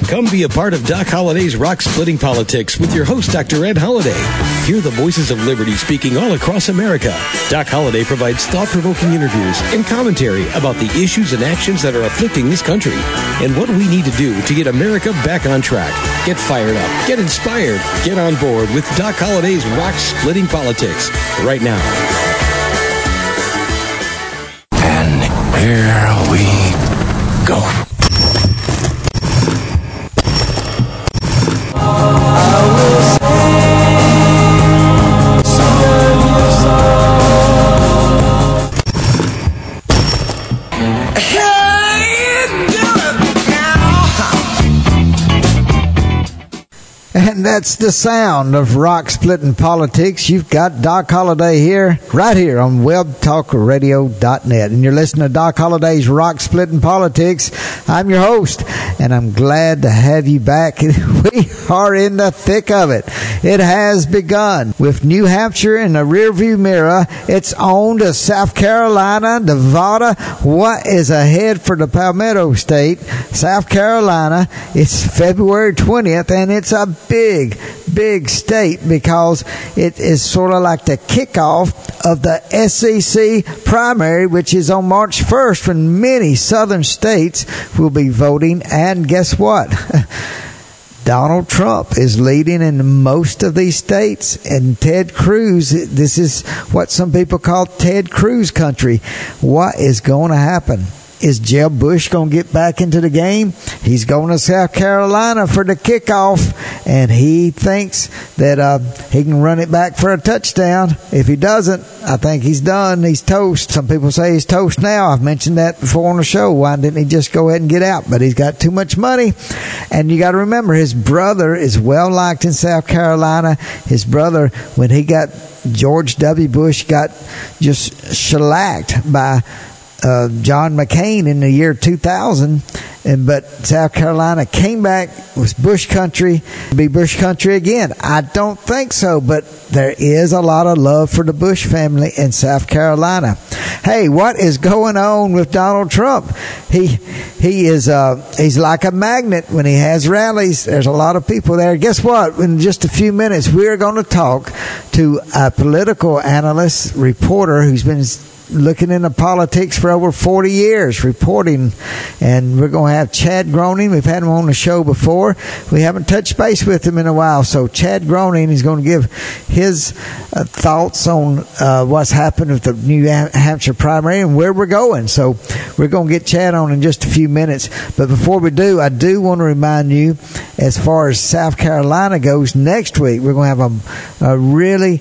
Come be a part of Doc Holliday's Rock Splitting Politics with your host, Dr. Ed Holliday. Hear the voices of liberty speaking all across America. Doc Holliday provides thought-provoking interviews and commentary about the issues and actions that are afflicting this country and what we need to do to get America back on track. Get fired up, get inspired, get on board with Doc Holliday's Rock Splitting Politics right now. And here we go. And that's the sound of Rock Splitting Politics. You've got Doc Holliday here, right here on webtalkradio.net. And you're listening to Doc Holliday's Rock Splitting Politics. I'm your host, and I'm glad to have you back. We are in the thick of it. It has begun. With New Hampshire in the rearview mirror, it's on to South Carolina, Nevada. What is ahead for the Palmetto State? South Carolina, it's February 20th, and it's a big state because it is sort of like the kickoff of the SEC primary, which is on March 1st, when many southern states will be voting. And guess what? Donald Trump is leading in most of these states, and Ted Cruz, this is what some people call Ted Cruz country. What is going to happen? Is Jeb Bush going to get back into the game? He's going to South Carolina for the kickoff, and he thinks that he can run it back for a touchdown. If he doesn't, I think he's done. He's toast. Some people say he's toast now. I've mentioned that before on the show. Why didn't he just go ahead and get out? But he's got too much money. And you got to remember, his brother is well liked in South Carolina. His brother, when he got George W. Bush, got just shellacked by John McCain in the year 2000, but South Carolina came back, was Bush country, be Bush country again. I don't think so, but there is a lot of love for the Bush family in South Carolina. Hey, what is going on with Donald Trump? He's like a magnet when he has rallies. There's a lot of people there. Guess what? In just a few minutes, we're going to talk to a political analyst, reporter who's been looking into politics for over 40 years, reporting. And we're going to have Chad Groening. We've had him on the show before. We haven't touched base with him in a while. So Chad Groening is going to give his thoughts on what's happened with the New Hampshire primary and where we're going. So we're going to get Chad on in just a few minutes. But before we do, I do want to remind you, as far as South Carolina goes, next week we're going to have a really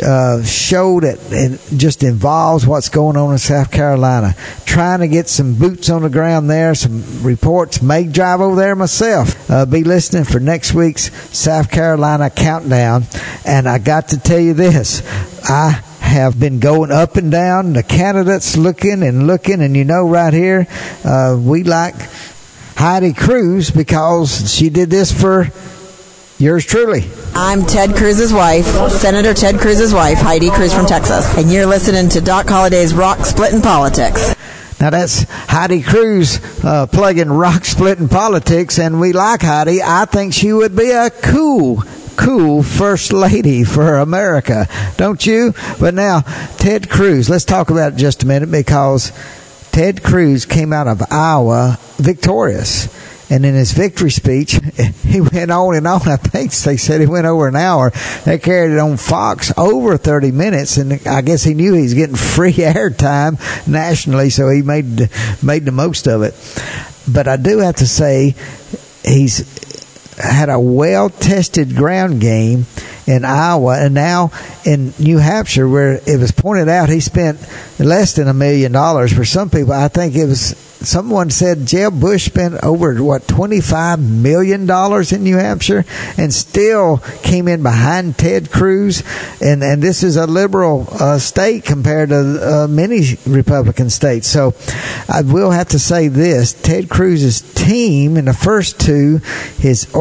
show that just involves what's going on in South Carolina. Trying to get some boots on the ground there, some reports. May drive over there myself. Be listening for next week's South Carolina countdown. And I got to tell you this. I have been going up and down, the candidates looking, and you know right here, we like Heidi Cruz because she did this for yours truly. I'm Ted Cruz's wife, Senator Ted Cruz's wife, Heidi Cruz from Texas. And you're listening to Doc Holliday's Rock Splitting Politics. Now that's Heidi Cruz plugging Rock Splitting Politics, and we like Heidi. I think she would be a cool first lady for America, don't you? But now, Ted Cruz, let's talk about it just a minute, because Ted Cruz came out of Iowa victorious. And in his victory speech, he went on and on. I think they said he went over an hour. They carried it on Fox over 30 minutes, and I guess he knew he was getting free airtime nationally, so he made the most of it. But I do have to say, he's had a well-tested ground game in Iowa, and now in New Hampshire, where it was pointed out he spent less than $1 million. For some people, I think it was, someone said Jeb Bush spent over, $25 million in New Hampshire, and still came in behind Ted Cruz. And this is a liberal state compared to many Republican states. So I will have to say this: Ted Cruz's team in the first two, his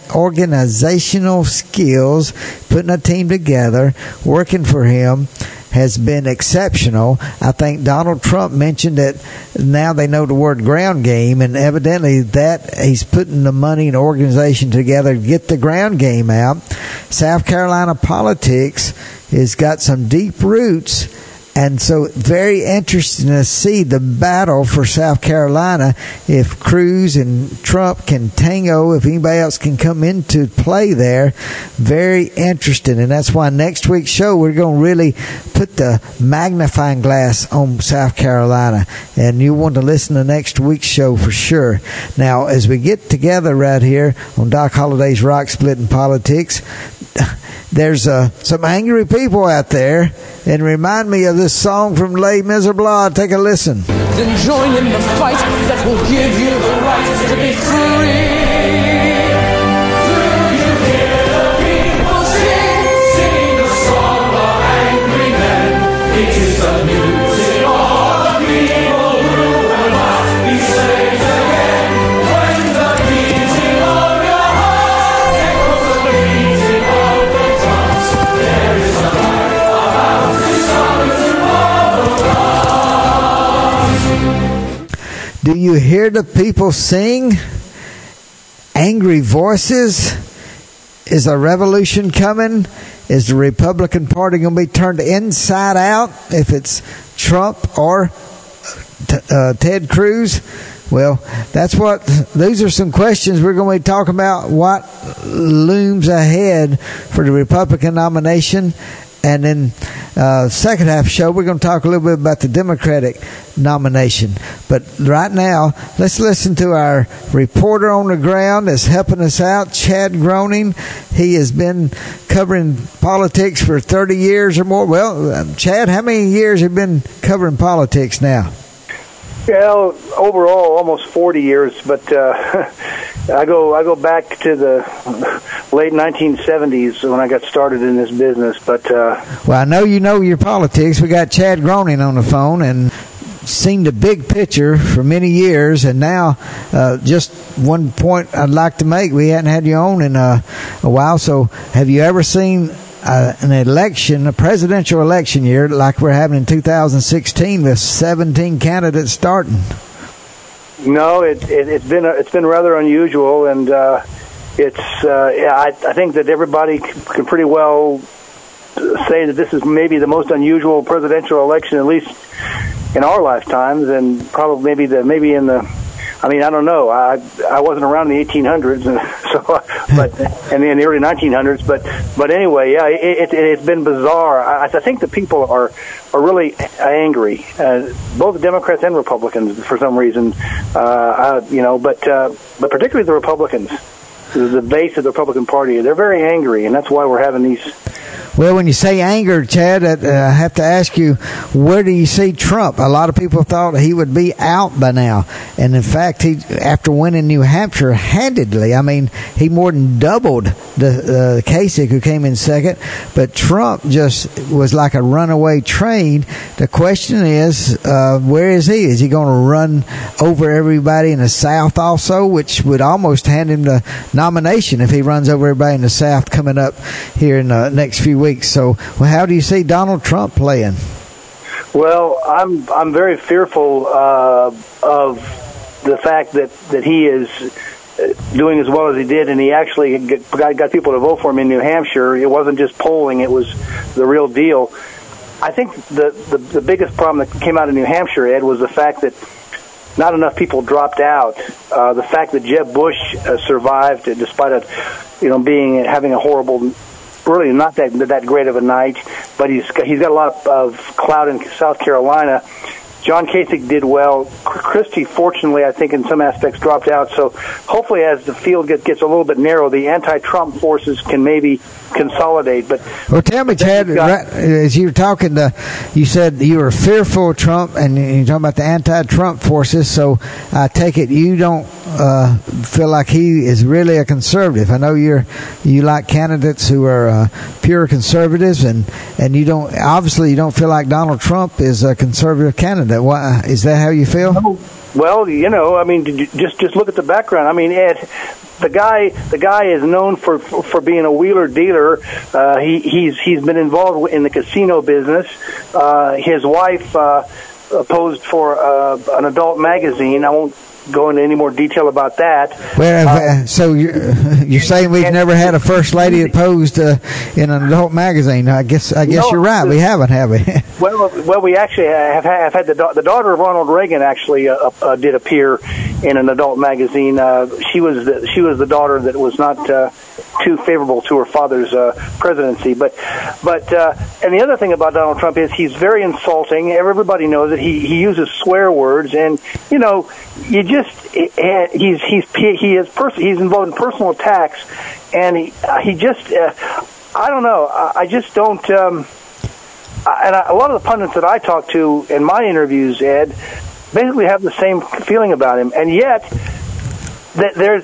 organizational skills, putting a team together, working for him, has been exceptional. I think Donald Trump mentioned that now they know the word ground game, and evidently that he's putting the money and organization together to get the ground game out. South Carolina politics has got some deep roots, and so very interesting to see the battle for South Carolina. If Cruz and Trump can tango, if anybody else can come into play there, very interesting. And that's why next week's show we're going to really put the magnifying glass on South Carolina. And you want to listen to next week's show for sure. Now, as we get together right here on Doc Holliday's Rock Splitting Politics, there's some angry people out there, and remind me of this song from Les Miserables. Take a listen. Then join in the fight that will give you the right to be free. Do you hear the people sing the song of angry men? It is the music of the people who will not be slaves again. When the beating of your heart echoes the beating of the drums, there is a life about the sons of God. Do you hear the people sing? Angry voices? Is a revolution coming? Is the Republican Party going to be turned inside out if it's Trump or Ted Cruz? Well, those are some questions we're going to be talking about. What looms ahead for the Republican nomination? And then second half show, we're going to talk a little bit about the Democratic nomination. But right now, let's listen to our reporter on the ground that's helping us out, Chad Groening. He has been covering politics for 30 years or more. Well, Chad, how many years have you been covering politics now? Well, overall, almost 40 years, but I go back to the late 1970s when I got started in this business. But well, I know you know your politics. We got Chad Groening on the phone and seen the big picture for many years, and now just one point I'd like to make: we hadn't had you on in a while. So, have you ever seen an election, a presidential election year like we're having in 2016 with 17 candidates starting? No, it's been rather unusual, and I think that everybody can pretty well say that this is maybe the most unusual presidential election, at least in our lifetimes, and probably maybe in the. I mean, I don't know. I wasn't around in the 1800s, and in the early 1900s. But anyway, yeah, it's been bizarre. I think the people are really angry, both the Democrats and Republicans for some reason. But particularly the Republicans, the base of the Republican Party, they're very angry, and that's why we're having these. Well, when you say anger, Chad, I have to ask you, where do you see Trump? A lot of people thought he would be out by now. And, in fact, after winning New Hampshire handedly, I mean, he more than doubled the Kasich, who came in second. But Trump just was like a runaway train. The question is, where is he? Is he going to run over everybody in the South also, which would almost hand him the nomination if he runs over everybody in the South coming up here in the next few weeks? So, how do you see Donald Trump playing? Well, I'm very fearful of the fact that he is doing as well as he did, and he actually got people to vote for him in New Hampshire. It wasn't just polling; it was the real deal. I think the biggest problem that came out of New Hampshire, Ed, was the fact that not enough people dropped out. The fact that Jeb Bush survived despite having a horrible. Really not that great of a night, but he's got a lot of clout in South Carolina. John Kasich did well. Christie, fortunately, I think in some aspects dropped out. So hopefully as the field gets a little bit narrow, the anti-Trump forces can maybe consolidate. But well, tell me, Chad, as you were talking, you said you were fearful of Trump, and you're talking about the anti-Trump forces. So I take it you don't feel like he is really a conservative. I know you like candidates who are pure conservatives, and you don't feel like Donald Trump is a conservative candidate. Why is that? How you feel? Well, I mean, just look at the background. I mean, Ed, the guy is known for being a wheeler dealer. He's been involved in the casino business. His wife posed for an adult magazine. I won't go into any more detail about that. Well, so you're saying we've never had a first lady that posed in an adult magazine? I guess No, you're right. We haven't, have we? Well, we actually have had the daughter of Ronald Reagan actually did appear in an adult magazine. She was the daughter that was not too favorable to her father's presidency. But and the other thing about Donald Trump is he's very insulting. Everybody knows that he uses swear words, and you know, he's involved in personal attacks, and he just I don't know. I just don't. A lot of the pundits that I talk to in my interviews, Ed, basically have the same feeling about him, and yet there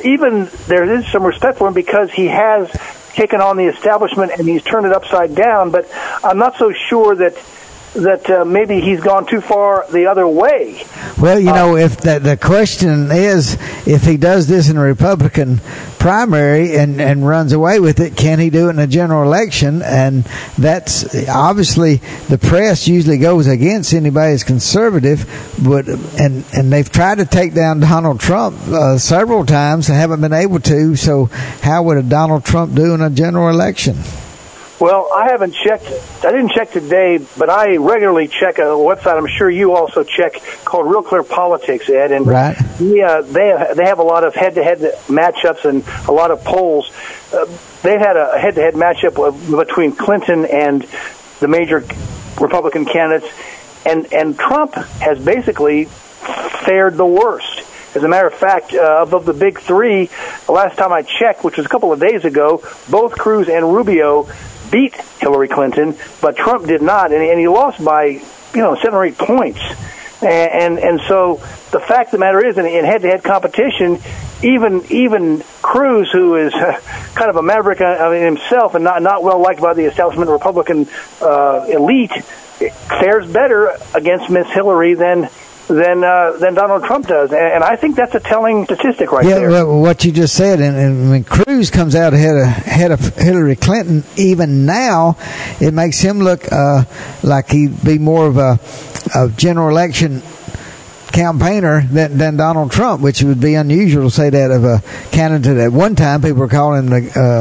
is some respect for him because he has taken on the establishment and he's turned it upside down. But I'm not so sure that maybe he's gone too far the other way. Well, you know, if the question is if he does this in a Republican primary and runs away with it, can he do it in a general election? And that's obviously the press usually goes against anybody who's conservative, but and they've tried to take down Donald Trump several times and haven't been able to. So how would a Donald Trump do in a general election? Well, I haven't checked. I didn't check today, but I regularly check a website I'm sure you also check called Real Clear Politics, Ed. And right. They have a lot of head-to-head matchups and a lot of polls. They've had a head-to-head matchup between Clinton and the major Republican candidates, and Trump has basically fared the worst. As a matter of fact, of the big three, the last time I checked, which was a couple of days ago, both Cruz and Rubio beat Hillary Clinton, but Trump did not, and he lost by 7 or 8 points. And so the fact of the matter is, in head-to-head competition, even Cruz, who is kind of a maverick himself and not well liked by the establishment Republican elite, fares better against Miss Hillary than Donald Trump does, and I think that's a telling statistic right there. Yeah, well, what you just said, and when Cruz comes out ahead of Hillary Clinton, even now, it makes him look like he'd be more of a general election campaigner than Donald Trump, which would be unusual to say that of a candidate. At one time, people were calling him the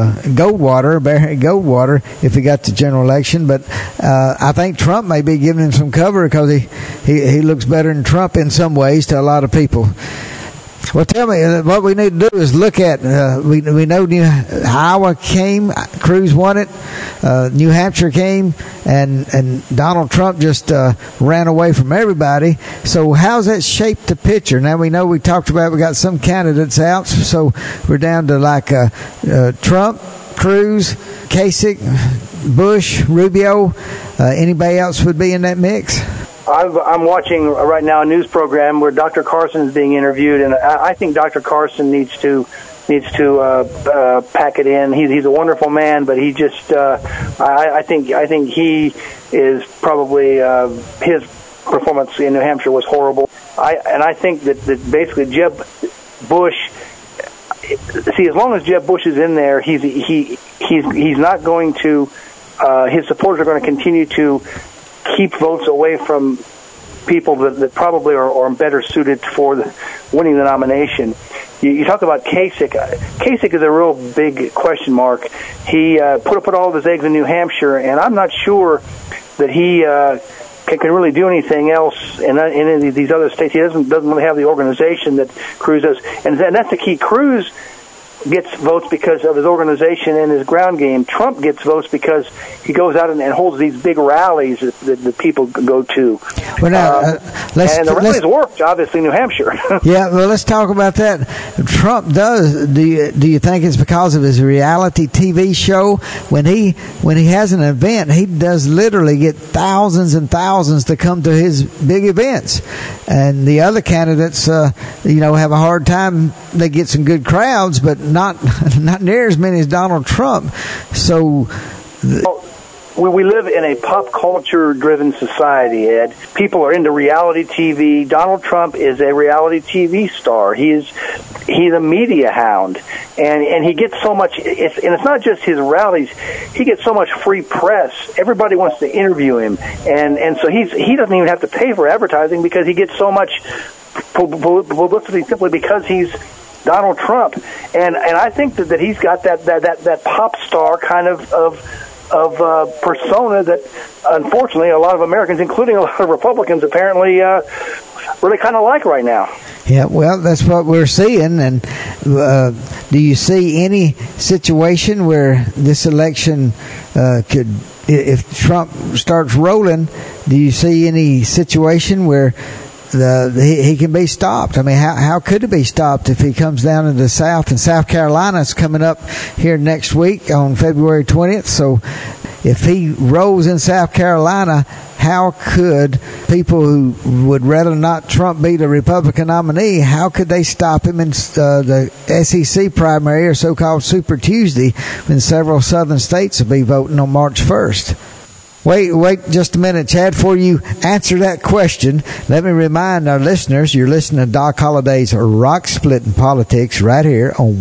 Barry Goldwater, if he got the general election. But I think Trump may be giving him some cover because he looks better than Trump in some ways to a lot of people. Well, tell me, what we need to do is look at, we know Iowa came, Cruz won it, New Hampshire came, and Donald Trump just ran away from everybody. So how's that shaped the picture? Now we know we talked about we got some candidates out, so we're down to like Trump, Cruz, Kasich, Bush, Rubio. Anybody else would be in that mix? I'm watching right now a news program where Dr. Carson is being interviewed, and I think Dr. Carson needs to pack it in. He's a wonderful man, but he just I think he is probably his performance in New Hampshire was horrible. I think that basically Jeb Bush. See, as long as Jeb Bush is in there, he's not going to. His supporters are going to continue to keep votes away from people that probably are better suited for winning the nomination. You talk about Kasich. Kasich is a real big question mark. He put all of his eggs in New Hampshire, and I'm not sure that he can really do anything else in any of these other states. He doesn't really have the organization that Cruz does, and that's the key. Cruz gets votes because of his organization and his ground game. Trump gets votes because he goes out and holds these big rallies that people go to. Well, now, and the rallies worked, obviously, in New Hampshire. Yeah, well, let's talk about that. Trump does. Do you think it's because of his reality TV show? When he has an event, he does literally get thousands and thousands to come to his big events, and the other candidates, have a hard time. They get some good crowds, but not near as many as Donald Trump. So, we live in a pop culture-driven society, Ed. People are into reality TV. Donald Trump is a reality TV star. He's a media hound, and he gets so much. It's not just his rallies. He gets so much free press. Everybody wants to interview him, and so he doesn't even have to pay for advertising because he gets so much publicity simply because he's Donald Trump. And I think that he's got that pop star kind of persona that, unfortunately, a lot of Americans, including a lot of Republicans, apparently really kind of like right now. Yeah, well, that's what we're seeing. And do you see any situation where this election could, if Trump starts rolling, do you see any situation where he can be stopped? I mean, how could it be stopped if he comes down into the South? And South Carolina's coming up here next week on February 20th. So if he rolls in South Carolina, how could people who would rather not Trump be the Republican nominee, how could they stop him in the SEC primary, or so-called Super Tuesday, when several southern states will be voting on March 1st? Wait just a minute, Chad, before you answer that question. Let me remind our listeners, you're listening to Doc Holliday's Rock Splitting Politics right here on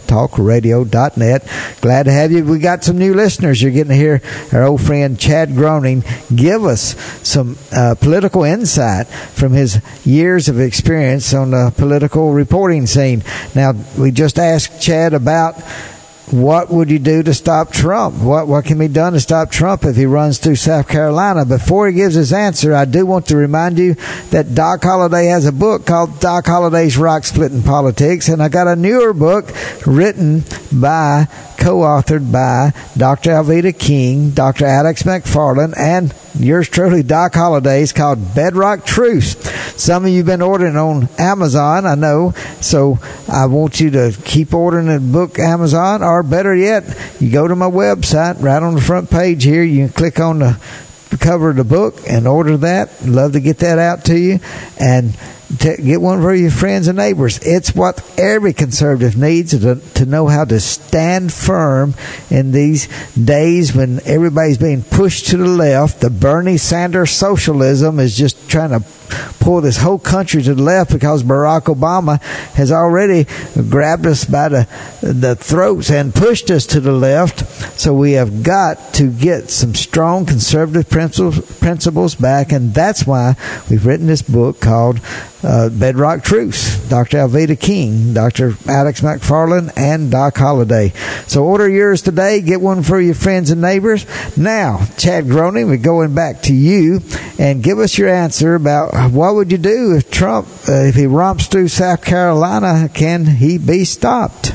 webtalkradio.net. Glad to have you. We got some new listeners. You're getting to hear our old friend Chad Groening give us some political insight from his years of experience on the political reporting scene. Now, we just asked Chad about what would you do to stop Trump? What can be done to stop Trump if he runs through South Carolina? Before he gives his answer, I do want to remind you that Doc Holliday has a book called Doc Holliday's Rock Splitting Politics, and I got a newer book written by, co-authored by Dr. Alveda King, Dr. Alex McFarland, and yours truly, Doc Holliday. It's called Bedrock Truths. Some of you have been ordering on Amazon, I know, so I want you to keep ordering the book Amazon, or better yet, you go to my website, right on the front page here, you can click on the cover of the book and order that. Love to get that out to you, and get one for your friends and neighbors. It's what every conservative needs to know how to stand firm in these days when everybody's being pushed to the left. The Bernie Sanders socialism is just trying to pull this whole country to the left because Barack Obama has already grabbed us by the throats and pushed us to the left. So we have got to get some strong conservative principles back, and that's why we've written this book called Bedrock Truths. Dr. Alveda King, Dr. Alex McFarland, and Doc Holliday. So order yours today. Get one for your friends and neighbors. Now, Chad Groening, we're going back to you, and give us your answer about what would you do if Trump, if he romps through South Carolina, can he be stopped?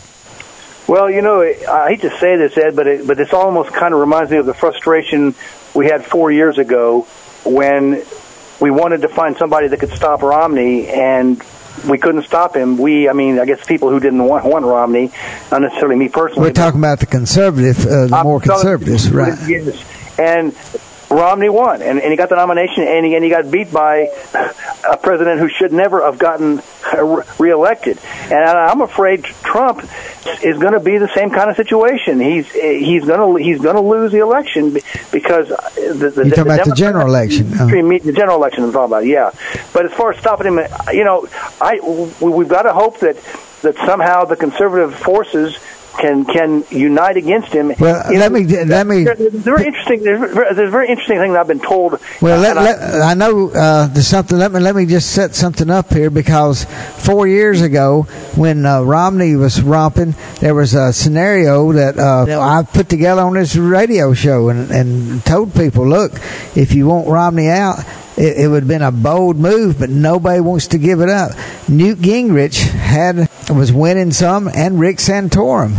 Well, you know, I hate to say this, Ed, but this almost kind of reminds me of the frustration we had 4 years ago when we wanted to find somebody that could stop Romney, and we couldn't stop him. I guess people who didn't want Romney, not necessarily me personally. We're talking about the conservative, the more conservatives, right? Yes. And Romney won, and he got the nomination, and he got beat by a president who should never have gotten reelected. And I'm afraid Trump is going to be the same kind of situation. He's going to lose the election because you're talking about the general election. The general election I'm talking about, yeah. But as far as stopping him, you know, we've got to hope that somehow the conservative forces can unite against him. Well, let me. There's a very interesting thing that I've been told. Well, I know there's something. Let me just set something up here, because 4 years ago, when Romney was romping, there was a scenario that I put together on this radio show and told people, look, if you want Romney out, it would have been a bold move, but nobody wants to give it up. Newt Gingrich was winning some, and Rick Santorum.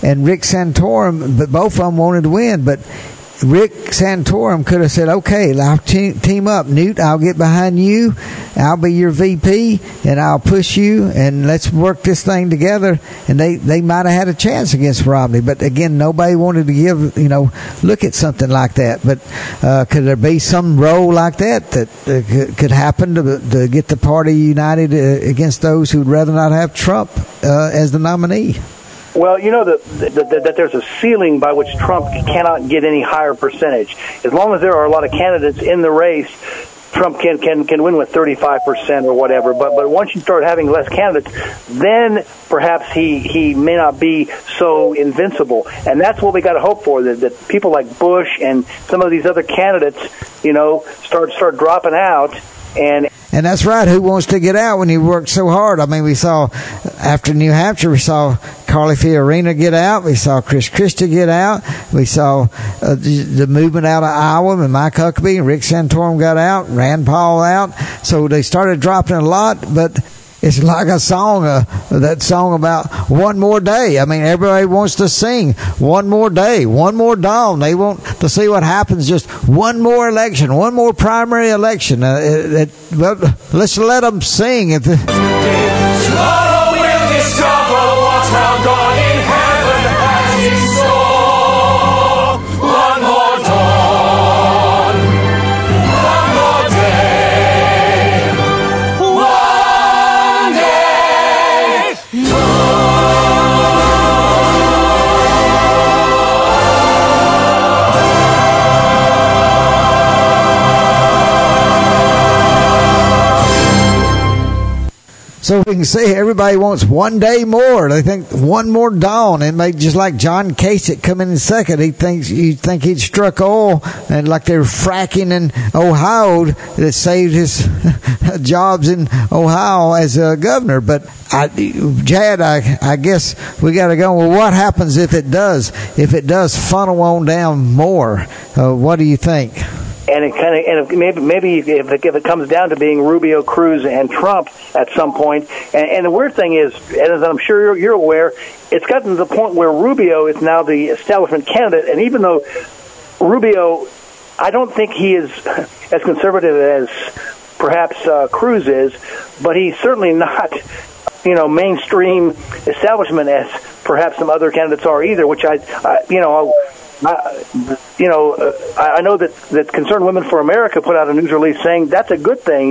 But both of them wanted to win. But Rick Santorum could have said, okay, I'll team up. Newt, I'll get behind you. I'll be your VP, and I'll push you, and let's work this thing together. And they might have had a chance against Romney. But again, nobody wanted to look at something like that. But could there be some role like that could happen to get the party united against those who'd rather not have Trump as the nominee? Well, you know that there's a ceiling by which Trump cannot get any higher percentage. As long as there are a lot of candidates in the race, Trump can win with 35% or whatever. But once you start having less candidates, then perhaps he may not be so invincible. And that's what we got to hope for, that people like Bush and some of these other candidates, start dropping out. And that's right. Who wants to get out when you work so hard? I mean, we saw after New Hampshire, we saw Carly Fiorina get out. We saw Chris Christie get out. We saw the movement out of Iowa, and Mike Huckabee and Rick Santorum got out, Rand Paul out. So they started dropping a lot, but it's like a song, that song about one more day. I mean, everybody wants to sing one more day, one more dawn. They want to see what happens, just one more election, one more primary election. Well, let's let them sing. Tomorrow we'll discover what our God in heaven has in store. One more dawn, one more day, one day. So we can see everybody wants one day more. They think one more dawn. And just like John Kasich come in second, you'd think he'd struck oil, and like they're fracking in Ohio that saved his jobs in Ohio as a governor. But Jad, I guess we got to go. Well, what happens if it does? If it does funnel on down more, what do you think? And maybe if it comes down to being Rubio, Cruz, and Trump at some point. And the weird thing is, and as I'm sure you're aware, it's gotten to the point where Rubio is now the establishment candidate. And even though Rubio, I don't think he is as conservative as perhaps Cruz is, but he's certainly not, mainstream establishment as perhaps some other candidates are either. Which I know that Concerned Women for America put out a news release saying that's a good thing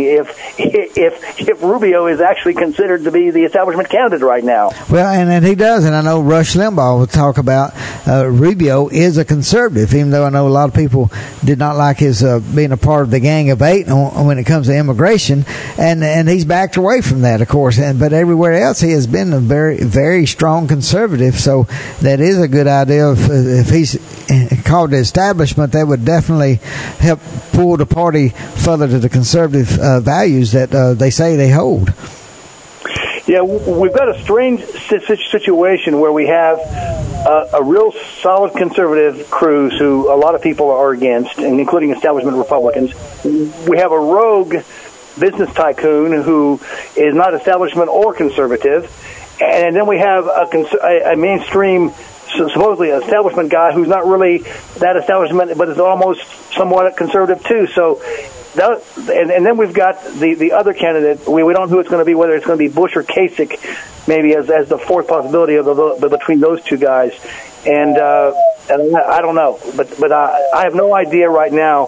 if Rubio is actually considered to be the establishment candidate right now. Well, and he does, and I know Rush Limbaugh will talk about Rubio is a conservative, even though I know a lot of people did not like his being a part of the Gang of Eight when it comes to immigration, and he's backed away from that, of course. But everywhere else, he has been a very, very strong conservative. So that is a good idea. If he's called the establishment, that would definitely help pull the party further to the conservative values that they say they hold. Yeah, we've got a strange situation where we have a real solid conservative Cruz, who a lot of people are against, and including establishment Republicans. We have a rogue business tycoon who is not establishment or conservative, and then we have a mainstream, supposedly an establishment guy who's not really that establishment, but is almost somewhat conservative too. So, and then we've got the other candidate. We don't know who it's going to be, whether it's going to be Bush or Kasich, maybe as the fourth possibility of between those two guys. And I don't know, but I have no idea right now.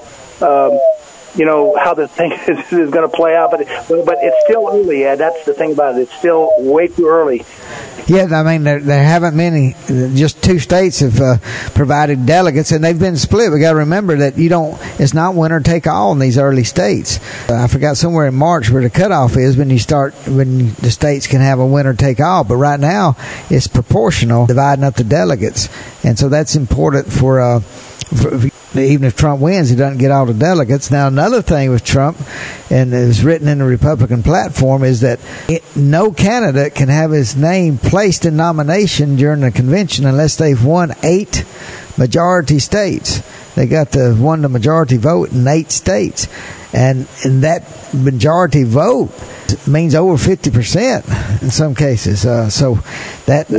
How the thing is going to play out, but it's still early. Yeah, that's the thing about it. It's still way too early. Yeah, I mean, there haven't many. Just 2 states have provided delegates, and they've been split. We got to remember that it's not winner take all in these early states. I forgot somewhere in March where the cutoff is when the states can have a winner take all. But right now, it's proportional, dividing up the delegates, and so that's important for even if Trump wins, he doesn't get all the delegates. Now, another thing with Trump, and it was written in the Republican platform, is that no candidate can have his name placed in nomination during the convention unless they've won 8 majority states. They won the majority vote in 8 states. And that majority vote means over 50% in some cases. So that,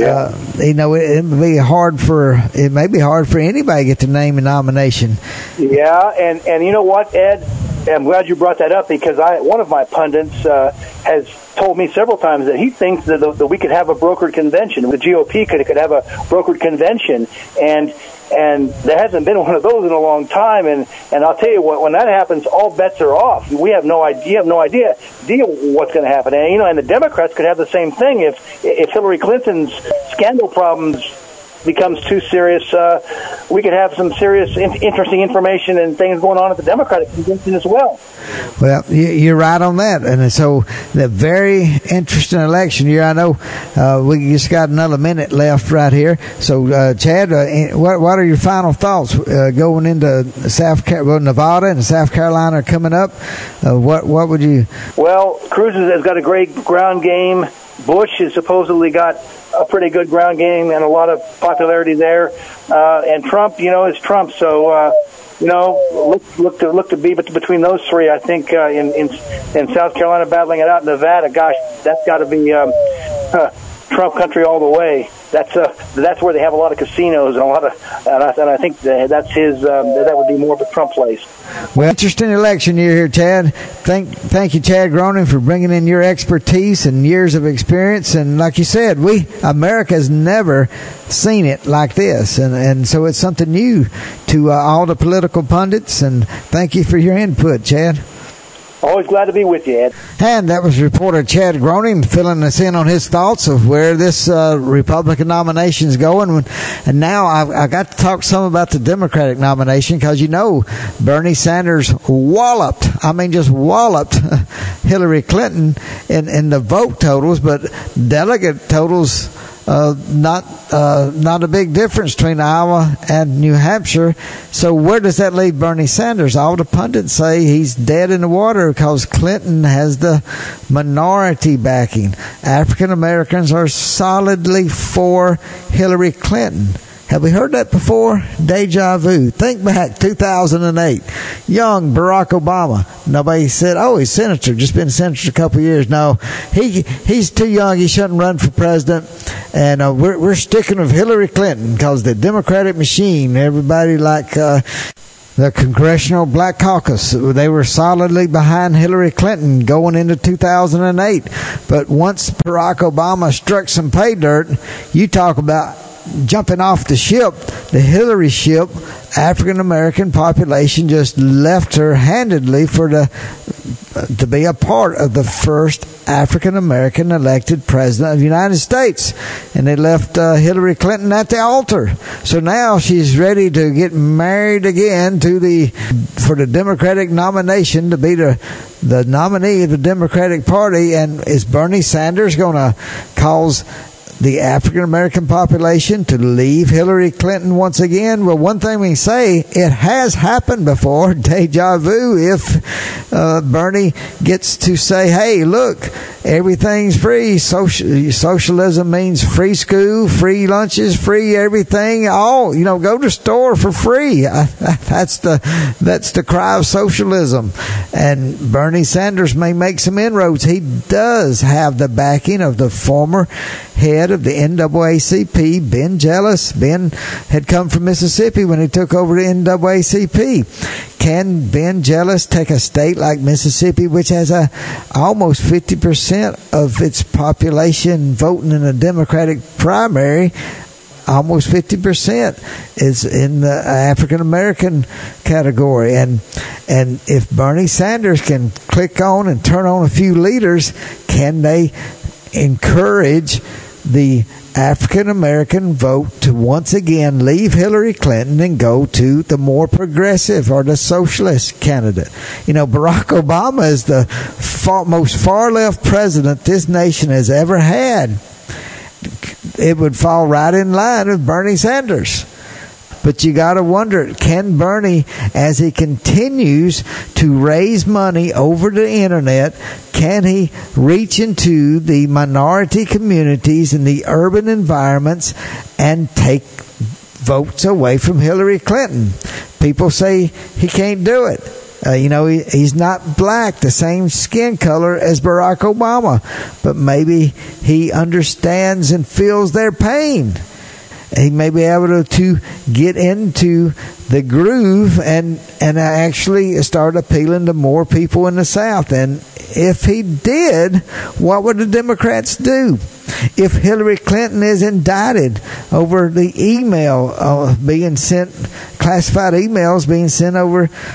it may be hard for anybody to get to name a nomination. Yeah, and you know what, Ed? I'm glad you brought that up, because one of my pundits has told me several times that he thinks that we could have a brokered convention. The GOP could have a brokered convention, and there hasn't been one of those in a long time. And I'll tell you what, when that happens, all bets are off. We have no idea. You have no idea what's going to happen. And and the Democrats could have the same thing if Hillary Clinton's scandal problems becomes too serious, we could have some serious, interesting information and things going on at the Democratic convention as well. Well, you're right on that. And so the very interesting election year, I know we just got another minute left right here. So, Chad, what are your final thoughts going into Nevada and South Carolina are coming up? What would you... Well, Cruz has got a great ground game. Bush has supposedly got a pretty good ground game and a lot of popularity there. And Trump, is Trump. So, look to be between those three. I think in South Carolina battling it out in Nevada, gosh, that's got to be Trump country all the way. That's where they have a lot of casinos and and I think that's his. That would be more of a Trump place. Well, interesting election year here, Chad. Thank you, Chad Groening, for bringing in your expertise and years of experience. And like you said, America has never seen it like this, and so it's something new to all the political pundits. And thank you for your input, Chad. Always glad to be with you, Ed. And that was reporter Chad Groening filling us in on his thoughts of where this Republican nomination is going. And now I got to talk some about the Democratic nomination because, Bernie Sanders walloped Hillary Clinton in the vote totals, but delegate totals not a big difference between Iowa and New Hampshire. So where does that leave Bernie Sanders? All the pundits say he's dead in the water because Clinton has the minority backing. African Americans are solidly for Hillary Clinton. Have we heard that before? Deja vu. Think back, 2008. Young Barack Obama. Nobody said, he's senator. Just been senator a couple of years. No, he's too young. He shouldn't run for president. And we're sticking with Hillary Clinton because the Democratic machine, everybody like the Congressional Black Caucus, they were solidly behind Hillary Clinton going into 2008. But once Barack Obama struck some pay dirt, you talk about jumping off the ship, the Hillary ship, African American population just left her handedly to be a part of the first African American elected president of the United States, and they left Hillary Clinton at the altar. So now she's ready to get married again for the Democratic nomination to be the nominee of the Democratic Party. And is Bernie Sanders going to cause the African American population to leave Hillary Clinton once again? Well, one thing we can say, it has happened before. Deja vu. If Bernie gets to say, hey, look, everything's free. Socialism means free school, free lunches, free everything. Go to the store for free. That's the cry of socialism. And Bernie Sanders may make some inroads. He does have the backing of the former head of the NAACP, Ben Jealous. Ben had come from Mississippi when he took over the NAACP. Can Ben Jealous take a state like Mississippi, which has almost 50% of its population voting in a Democratic primary? Almost 50% is in the African American category, and if Bernie Sanders can click on and turn on a few leaders, can they encourage the African American vote to once again leave Hillary Clinton and go to the more progressive or the socialist candidate? Barack Obama is the most far left president this nation has ever had. It would fall right in line with Bernie Sanders. But you got to wonder, can Bernie, as he continues to raise money over the internet, can he reach into the minority communities in the urban environments and take votes away from Hillary Clinton? People say he can't do it. He's not black, the same skin color as Barack Obama, but maybe he understands and feels their pain. He may be able to get into the groove and actually start appealing to more people in the South. And if he did, what would the Democrats do? If Hillary Clinton is indicted over the email being sent, classified emails being sent over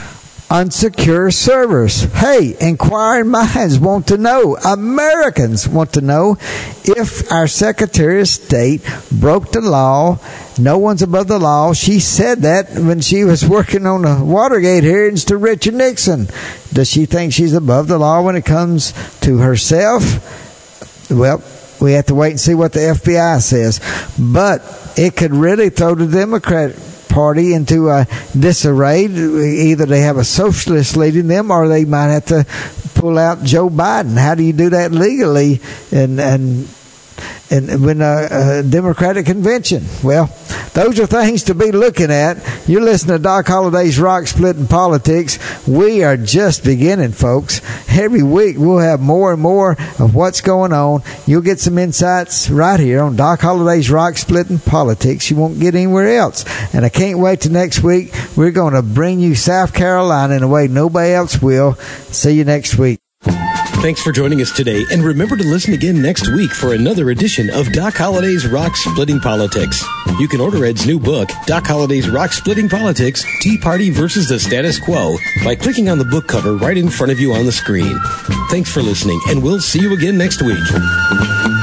unsecure servers. Hey, inquiring minds want to know, Americans want to know, if our Secretary of State broke the law. No one's above the law. She said that when she was working on the Watergate hearings to Richard Nixon. Does she think she's above the law when it comes to herself? Well, we have to wait and see what the FBI says. But it could really throw the Democratic Party into a disarray. Either they have a socialist leading them, or they might have to pull out Joe Biden. How do you do that legally and win a Democratic convention? Well, those are things to be looking at. You're listening to Doc Holliday's Rock Splitting Politics. We are just beginning, folks. Every week we'll have more and more of what's going on. You'll get some insights right here on Doc Holliday's Rock Splitting Politics you won't get anywhere else. And I can't wait till next week. We're going to bring you South Carolina in a way nobody else will. See you next week. Thanks for joining us today, and remember to listen again next week for another edition of Doc Holliday's Rock Splitting Politics. You can order Ed's new book, Doc Holliday's Rock Splitting Politics, Tea Party versus the Status Quo, by clicking on the book cover right in front of you on the screen. Thanks for listening, and we'll see you again next week.